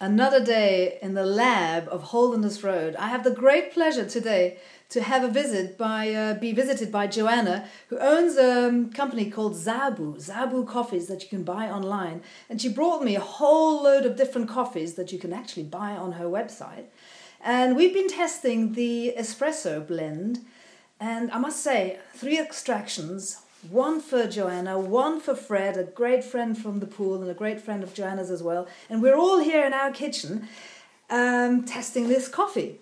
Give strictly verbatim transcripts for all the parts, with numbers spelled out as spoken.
Another day in the lab of Holderness Road. I have the great pleasure today to have a visit by, uh, be visited by Joanna, who owns a company called Zabu, Zabu Coffees that you can buy online. And she brought me a whole load of different coffees that you can actually buy on her website. And we've been testing the espresso blend. And I must say, three extractions. One for Joanna, one for Fred, a great friend from the pool and a great friend of Joanna's as well. And we're all here in our kitchen um, testing this coffee.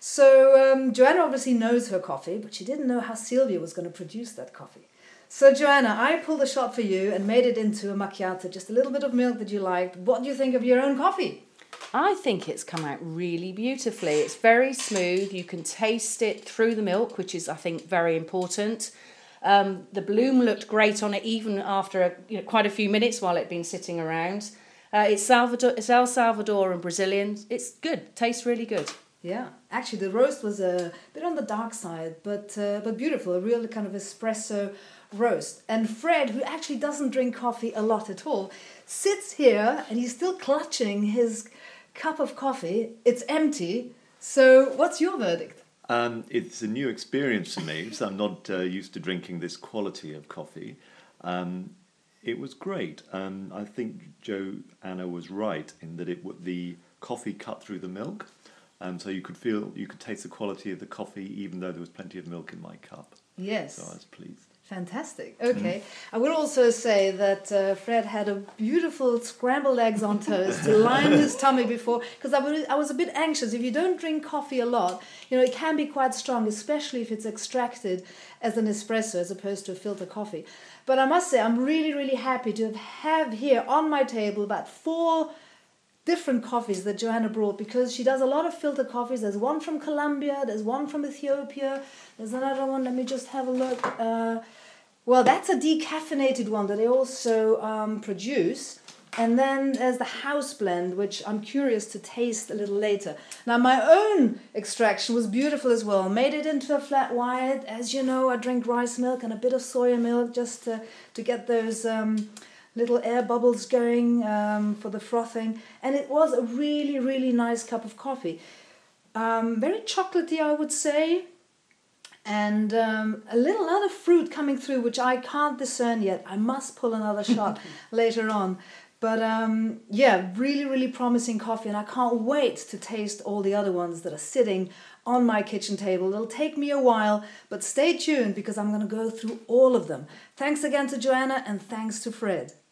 So um, Joanna obviously knows her coffee, but she didn't know how Sylvia was going to produce that coffee. So Joanna, I pulled a shot for you and made it into a macchiato, just a little bit of milk that you liked. What do you think of your own coffee? I think it's come out really beautifully. It's very smooth. You can taste it through the milk, which is, I think, very important. Um, the bloom looked great on it even after a, you know, quite a few minutes while it'd been sitting around. Uh, it's Salvador, it's El Salvador and Brazilian. It's good. Tastes really good. Yeah, actually the roast was a bit on the dark side, but uh, but beautiful. A real kind of espresso roast. And Fred, who actually doesn't drink coffee a lot at all, sits here and he's still clutching his cup of coffee. It's empty. So what's your verdict? Um, it's a new experience for me, so I'm not uh, used to drinking this quality of coffee. Um, it was great. Um, I think Joanna was right in that it w- the coffee cut through the milk, um, so you could feel, you could taste the quality of the coffee even though there was plenty of milk in my cup. Yes. So I was pleased. Fantastic. Okay. Mm. I will also say that uh, Fred had a beautiful scrambled eggs on toast to line his tummy before, because I was, I was a bit anxious. If you don't drink coffee a lot, you know, it can be quite strong, especially if it's extracted as an espresso as opposed to a filter coffee. But I must say, I'm really, really happy to have here on my table about four different coffees that Joanna brought, because she does a lot of filter coffees. There's one from Colombia, there's one from Ethiopia, there's another one, let me just have a look. Uh, well, that's a decaffeinated one that they also um, produce. And then there's the house blend, which I'm curious to taste a little later. Now, my own extraction was beautiful as well. Made it into a flat white. As you know, I drink rice milk and a bit of soya milk just to, to get those um, little air bubbles going um, for the frothing. And it was a really, really nice cup of coffee. Um, very chocolatey, I would say. And um, a little other fruit coming through, which I can't discern yet. I must pull another shot later on. But um, yeah, really, really promising coffee. And I can't wait to taste all the other ones that are sitting on my kitchen table. It'll take me a while, but stay tuned because I'm going to go through all of them. Thanks again to Joanna and thanks to Fred.